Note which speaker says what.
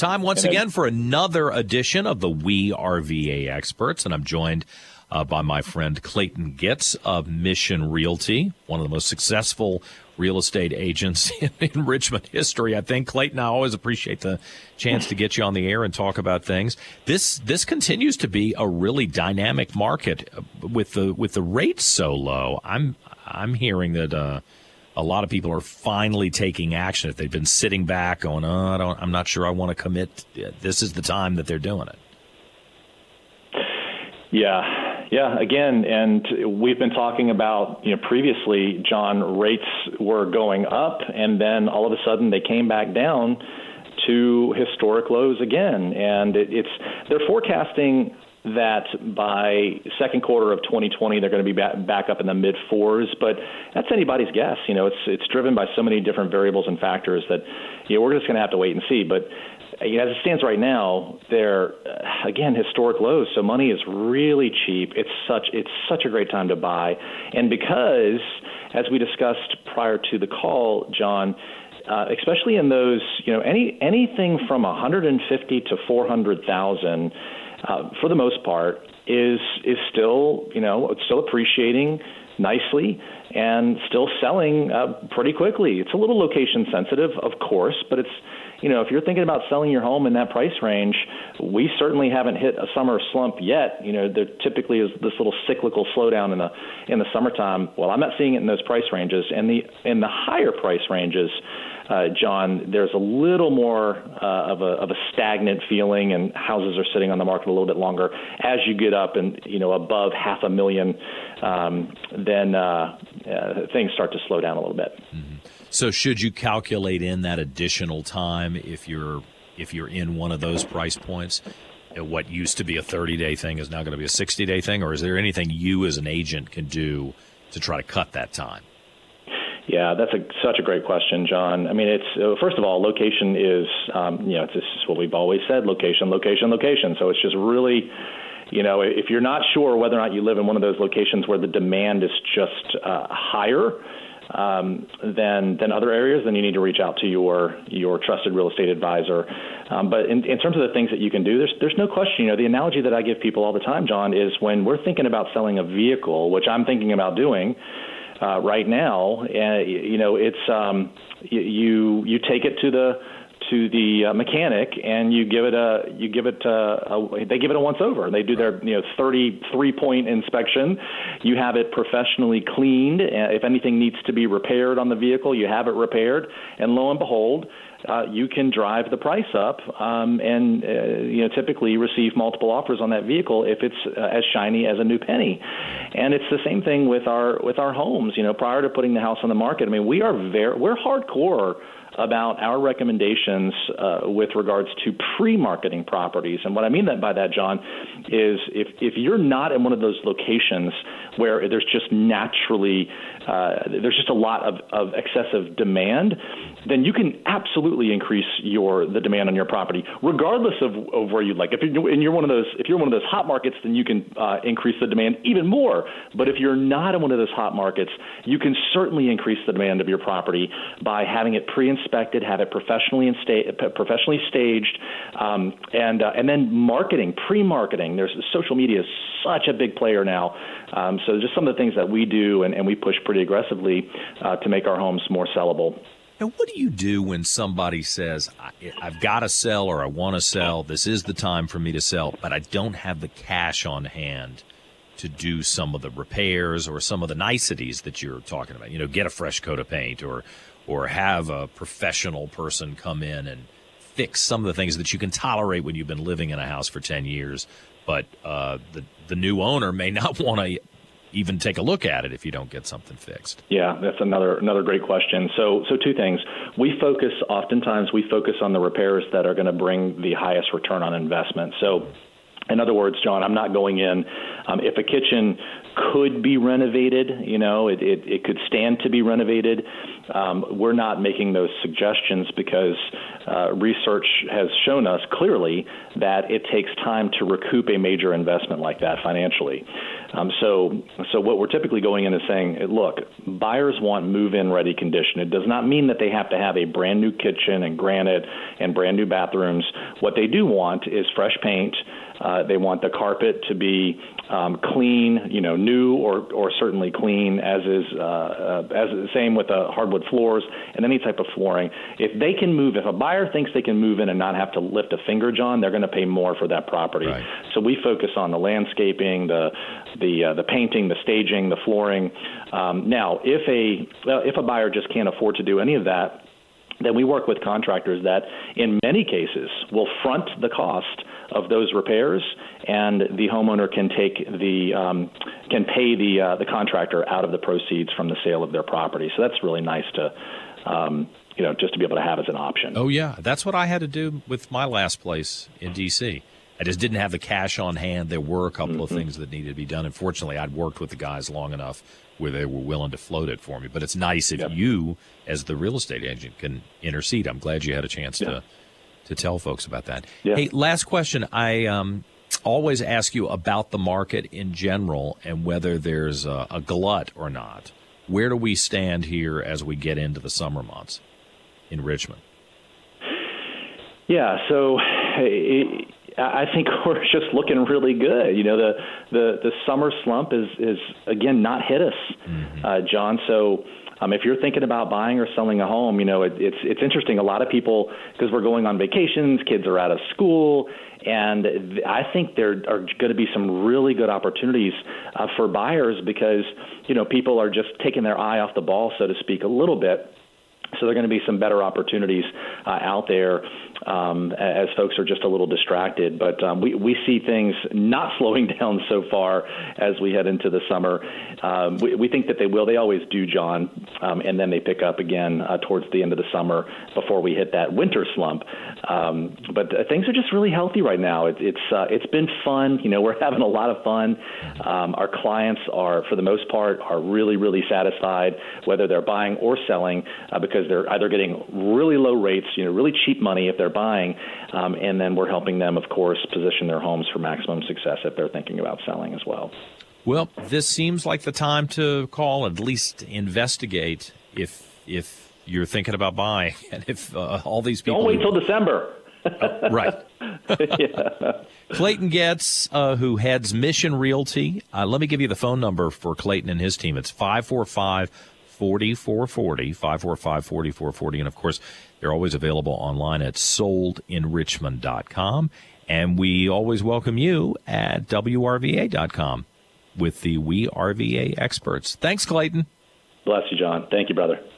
Speaker 1: time once again for another edition of the We RVA Experts, and I'm joined by my friend Clayton Gitz of Mission Realty, one of the most successful real estate agents in Richmond history, I think. Clayton, I always appreciate the chance to get you on the air and talk about things. This continues to be a really dynamic market with the rates so low. I'm hearing that a lot of people are finally taking action. If they've been sitting back going, I'm not sure I want to commit, this is the time that they're doing it.
Speaker 2: Yeah. Again, and we've been talking about, previously, John, rates were going up, and then all of a sudden they came back down to historic lows again. And they're forecasting that by second quarter of 2020, they're going to be back up in the mid fours, but that's anybody's guess. It's driven by so many different variables and factors that, we're just going to have to wait and see. But as it stands right now, they're, again, historic lows. So money is really cheap. It's such a great time to buy. And because, as we discussed prior to the call, John, especially in those, anything from 150 to 400,000, for the most part, is still, it's still appreciating nicely and still selling pretty quickly. It's a little location sensitive, of course, but it's, if you're thinking about selling your home in that price range, we certainly haven't hit a summer slump yet. There typically is this little cyclical slowdown in the summertime. Well, I'm not seeing it in those price ranges. And in the higher price ranges, John, there's a little more of a stagnant feeling, and houses are sitting on the market a little bit longer. As you get up and above 500,000, then things start to slow down a little bit.
Speaker 1: Mm-hmm. So should you calculate in that additional time if you're in one of those price points? What used to be a 30-day thing is now going to be a 60-day thing, or is there anything you as an agent can do to try to cut that time?
Speaker 2: Yeah, that's such a great question, John. I mean, it's first of all, location is, it's what we've always said: location, location, location. So it's just really, if you're not sure whether or not you live in one of those locations where the demand is just higher than other areas, then you need to reach out to your trusted real estate advisor. But in terms of the things that you can do, there's no question. The analogy that I give people all the time, John, is when we're thinking about selling a vehicle, which I'm thinking about doing right now, it's you take it to the mechanic and they give it a once over. They do their 33-point inspection. You have it professionally cleaned. If anything needs to be repaired on the vehicle, you have it repaired, and lo and behold, you can drive the price up and typically receive multiple offers on that vehicle if it's as shiny as a new penny. And it's the same thing with our homes. Prior to putting the house on the market, I mean, we're hardcore about our recommendations with regards to pre-marketing properties. And what I mean by that, John, is if you're not in one of those locations where there's just naturally there's just a lot of excessive demand, then you can absolutely increase the demand on your property, regardless of where you'd like. If you're one of those hot markets, then you can increase the demand even more. But if you're not in one of those hot markets, you can certainly increase the demand of your property by having it pre-inspected, have it professionally staged, and then marketing, pre-marketing. There's social media is such a big player now. So just some of the things that we do and we push pretty aggressively to make our homes more sellable.
Speaker 1: Now, what do you do when somebody says, I've got to sell or I want to sell, this is the time for me to sell, but I don't have the cash on hand to do some of the repairs or some of the niceties that you're talking about? Get a fresh coat of paint or have a professional person come in and fix some of the things that you can tolerate when you've been living in a house for 10 years, but the new owner may not want to even take a look at it if you don't get something fixed?
Speaker 2: Yeah, that's another great question. So two things. Oftentimes we focus on the repairs that are going to bring the highest return on investment. So in other words, John, I'm not going in. If a kitchen could be renovated, it could stand to be renovated, we're not making those suggestions because research has shown us clearly that it takes time to recoup a major investment like that financially. So what we're typically going in is saying, look, buyers want move-in ready condition. It does not mean that they have to have a brand new kitchen and granite and brand new bathrooms. What they do want is fresh paint. They want the carpet to be clean, new or certainly clean, as the same with the hardwood floors and any type of flooring. If a buyer thinks they can move in and not have to lift a finger, John, they're going to pay more for that property.
Speaker 1: Right.
Speaker 2: So we focus on the landscaping, the painting, the staging, the flooring. Now, if a buyer just can't afford to do any of that, then we work with contractors that, in many cases, will front the cost of those repairs, and the homeowner can pay the contractor out of the proceeds from the sale of their property. So that's really nice to just to be able to have as an option.
Speaker 1: Oh yeah, that's what I had to do with my last place in D.C. I just didn't have the cash on hand. There were a couple of things that needed to be done. And fortunately, I'd worked with the guys long enough where they were willing to float it for me. But it's nice if you, as the real estate agent, can intercede. I'm glad you had a chance to tell folks about that. Yeah. Hey, last question. I always ask you about the market in general and whether there's a glut or not. Where do we stand here as we get into the summer months in Richmond?
Speaker 2: Yeah, so I think we're just looking really good. The summer slump is again not hit us, John. So if you're thinking about buying or selling a home, it's interesting. A lot of people, because we're going on vacations, kids are out of school, and I think there are going to be some really good opportunities for buyers because people are just taking their eye off the ball, so to speak, a little bit. So there are going to be some better opportunities out there as folks are just a little distracted. But we see things not slowing down so far as we head into the summer. We think that they will. They always do, John, and then they pick up again towards the end of the summer before we hit that winter slump. But things are just really healthy right now. It's been fun. We're having a lot of fun. Our clients are, for the most part, are really, really satisfied, whether they're buying or selling, because they're either getting really low rates, really cheap money if they're buying, and then we're helping them, of course, position their homes for maximum success if they're thinking about selling as well. Well,
Speaker 1: this seems like the time to call, at least investigate if you're thinking about buying, and if all these people
Speaker 2: don't wait till December.
Speaker 1: Right. Yeah. Clayton Getz, who heads Mission Realty. Let me give you the phone number for Clayton and his team. It's 545-4440, 545-4440. And, of course, they're always available online at soldinrichmond.com. And we always welcome you at WRVA.com with the We RVA experts. Thanks, Clayton.
Speaker 2: Bless you, John. Thank you, brother.